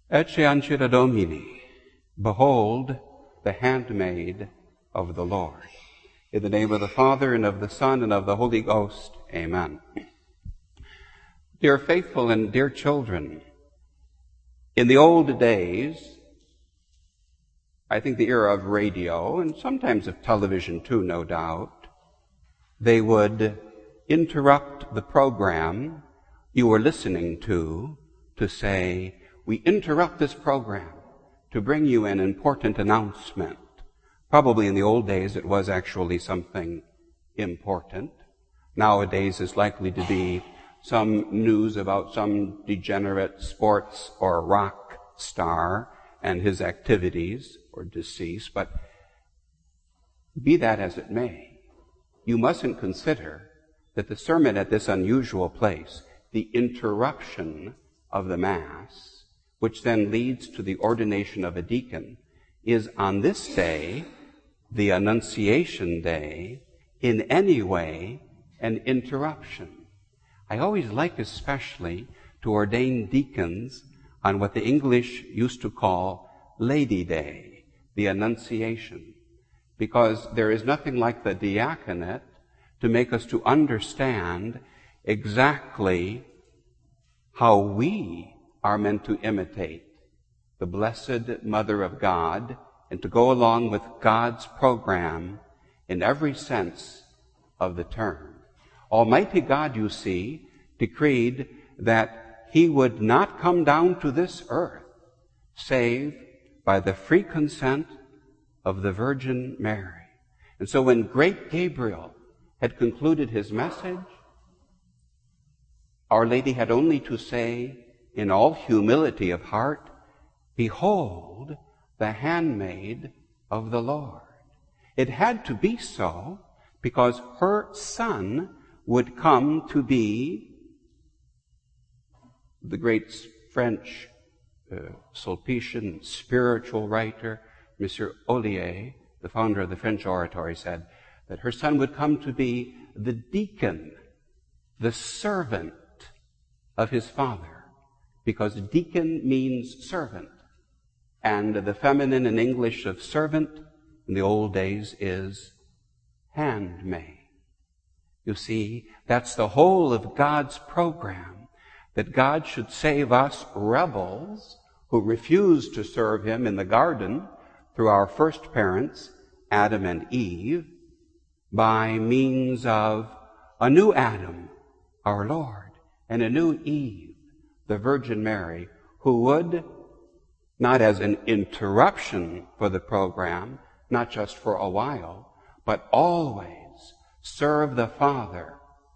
Ecce ancilla Domini, behold the handmaid of the Lord. In the name of the Father, and of the Son, and of the Holy Ghost, amen. Dear faithful and dear children, in the old days, I think the era of radio, and sometimes of television too, no doubt, they would interrupt the program you were listening to say, we interrupt this program to bring you an important announcement. Probably in the old days it was actually something important. Nowadays it's likely to be some news about some degenerate sports or rock star and his activities or decease. But be that as it may, you mustn't consider that the sermon at this unusual place, the interruption of the Mass, which then leads to the ordination of a deacon, is on this day, the Annunciation Day, in any way an interruption. I always like especially to ordain deacons on what the English used to call Lady Day, the Annunciation, because there is nothing like the diaconate to make us to understand exactly how we are meant to imitate the Blessed Mother of God and to go along with God's program in every sense of the term. Almighty God, you see, decreed that He would not come down to this earth save by the free consent of the Virgin Mary. And so when great Gabriel had concluded his message, Our Lady had only to say, in all humility of heart, behold the handmaid of the Lord. It had to be so because her son would come to be the great French Sulpician spiritual writer, Monsieur Ollier, the founder of the French Oratory, said that her son would come to be the deacon, the servant of his father. Because deacon means servant, and the feminine in English of servant in the old days is handmaid. You see, that's the whole of God's program, that God should save us rebels who refused to serve Him in the garden through our first parents, Adam and Eve, by means of a new Adam, our Lord, and a new Eve, the Virgin Mary, who would, not as an interruption for the program, not just for a while, but always serve the Father.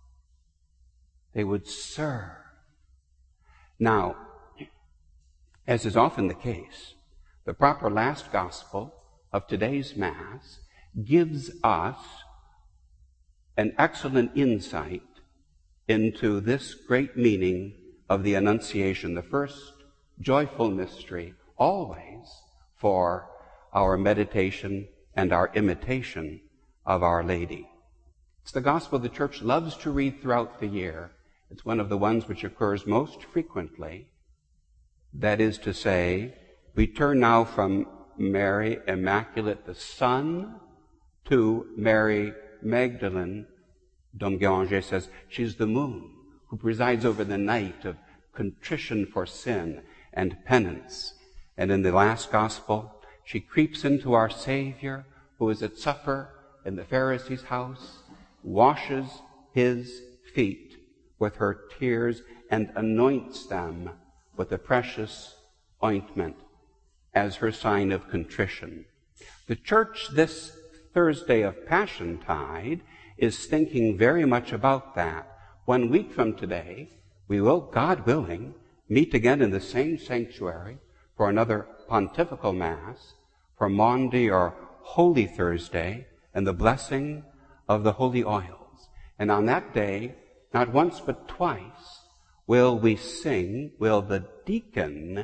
They would serve. Now, as is often the case, the proper last gospel of today's Mass gives us an excellent insight into this great meaning of the Annunciation, the first joyful mystery, always for our meditation and our imitation of Our Lady. It's the gospel the Church loves to read throughout the year. It's one of the ones which occurs most frequently. That is to say, we turn now from Mary Immaculate, the Son, to Mary Magdalene. Dom Guéranger says she's the moon who presides over the night of contrition for sin and penance. And in the last gospel, she creeps into our Savior, who is at supper in the Pharisee's house, washes his feet with her tears, and anoints them with the precious ointment as her sign of contrition. The Church this Thursday of Passiontide is thinking very much about that. 1 week from today, we will, God willing, meet again in the same sanctuary for another pontifical Mass, for Maundy or Holy Thursday, and the blessing of the holy oils. And on that day, not once but twice, will we sing, will the deacon,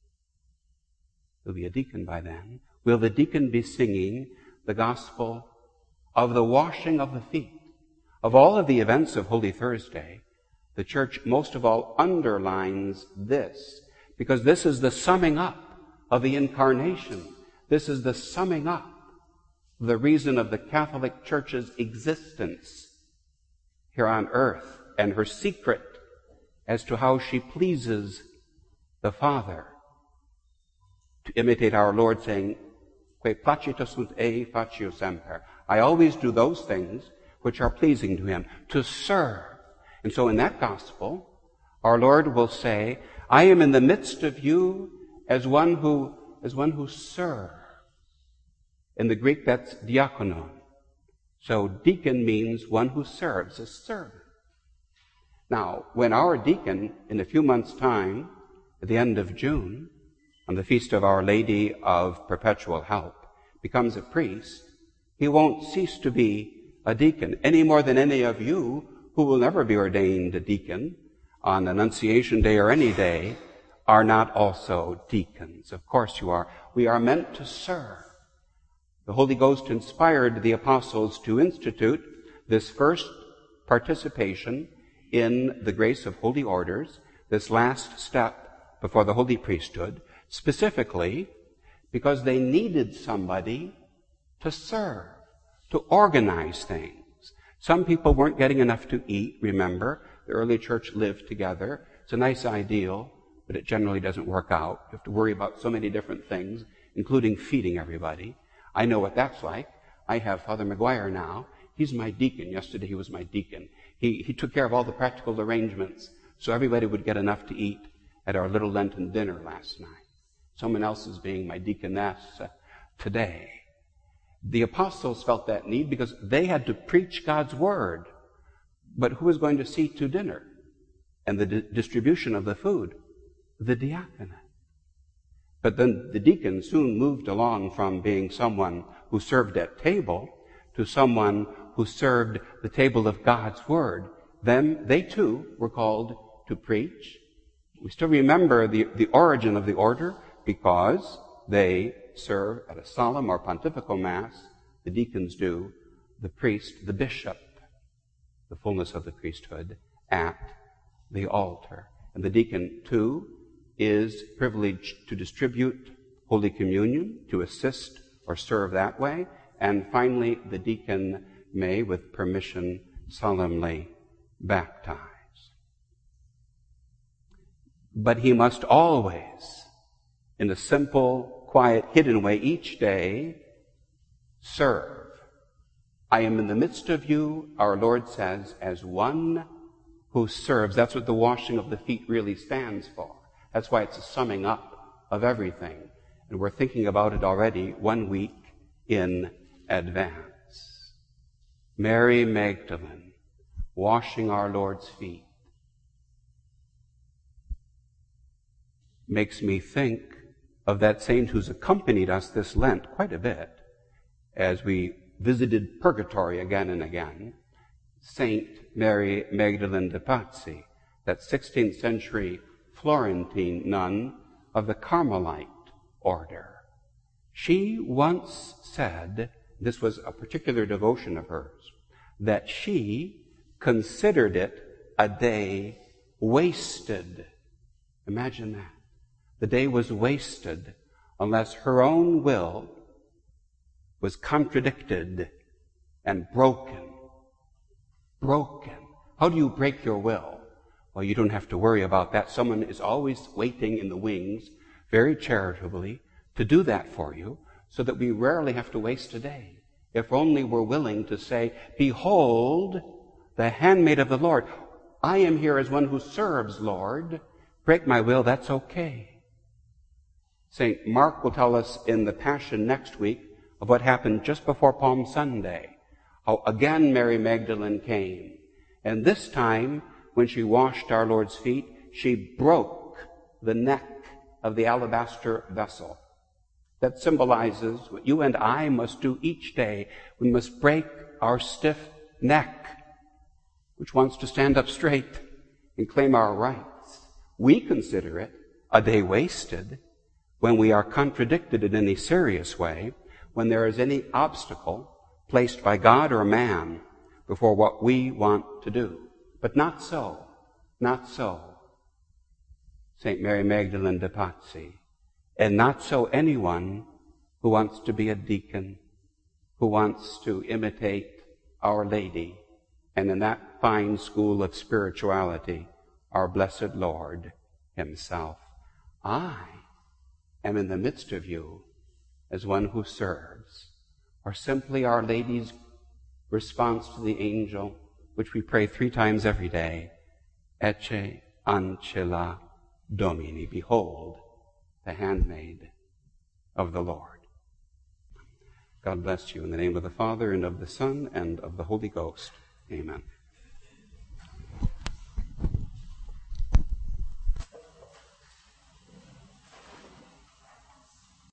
will be a deacon by then, will the deacon be singing the gospel of the washing of the feet. Of all of the events of Holy Thursday, the Church most of all underlines this, because this is the summing up of the Incarnation. This is the summing up, the reason of the Catholic Church's existence here on earth, and her secret as to how she pleases the Father. To imitate our Lord saying, "Que placita sunt ei facio semper." I always do those things which are pleasing to Him, to serve. And so in that gospel, our Lord will say, "I am in the midst of you as one who serves." In the Greek, that's diakonon. So deacon means one who serves, a servant. Now, when our deacon, in a few months' time, at the end of June, on the feast of Our Lady of Perpetual Help, becomes a priest, he won't cease to be a deacon, any more than any of you who will never be ordained a deacon on Annunciation Day or any day are not also deacons. Of course you are. We are meant to serve. The Holy Ghost inspired the apostles to institute this first participation in the grace of holy orders, this last step before the holy priesthood, specifically because they needed somebody to serve, to organize things. Some people weren't getting enough to eat, remember. The early church lived together. It's a nice ideal, but it generally doesn't work out. You have to worry about so many different things, including feeding everybody. I know what that's like. I have Father McGuire now. He's my deacon. Yesterday he was my deacon. He took care of all the practical arrangements so everybody would get enough to eat at our little Lenten dinner last night. Someone else is being my deaconess today. The apostles felt that need because they had to preach God's word. But who was going to see to dinner and the distribution of the food? The diaconate. But then the deacon soon moved along from being someone who served at table to someone who served the table of God's word. Then they too were called to preach. We still remember the origin of the order because they serve at a solemn or pontifical mass. The deacons do, the priest, the bishop, the fullness of the priesthood at the altar. And the deacon too is privileged to distribute Holy Communion, to assist or serve that way. And finally, the deacon may, with permission, solemnly baptize. But he must always, in a simple, quiet, hidden way each day, serve. I am in the midst of you, our Lord says, as one who serves. That's what the washing of the feet really stands for. That's why it's a summing up of everything. And we're thinking about it already 1 week in advance. Mary Magdalene washing our Lord's feet makes me think of that saint who's accompanied us this Lent quite a bit as we visited purgatory again and again, Saint Mary Magdalene de Pazzi, that 16th century Florentine nun of the Carmelite order. She once said, this was a particular devotion of hers, that she considered it a day wasted. Imagine that. The day was wasted unless her own will was contradicted and broken. Broken. How do you break your will? Well, you don't have to worry about that. Someone is always waiting in the wings, very charitably, to do that for you, so that we rarely have to waste a day. If only we're willing to say, "Behold, the handmaid of the Lord. I am here as one who serves, Lord. Break my will, that's okay." St. Mark will tell us in the Passion next week of what happened just before Palm Sunday. How again Mary Magdalene came. And this time, when she washed our Lord's feet, she broke the neck of the alabaster vessel. That symbolizes what you and I must do each day. We must break our stiff neck, which wants to stand up straight and claim our rights. We consider it a day wasted when we are contradicted in any serious way, when there is any obstacle placed by God or man before what we want to do. But not so. Not so. St. Mary Magdalene de Pazzi, and not so anyone who wants to be a deacon, who wants to imitate Our Lady, and in that fine school of spirituality, our blessed Lord himself. I am in the midst of you as one who serves, or simply Our Lady's response to the angel, which we pray 3 times every day, Ecce ancilla Domini, behold, the handmaid of the Lord. God bless you in the name of the Father, and of the Son, and of the Holy Ghost. Amen.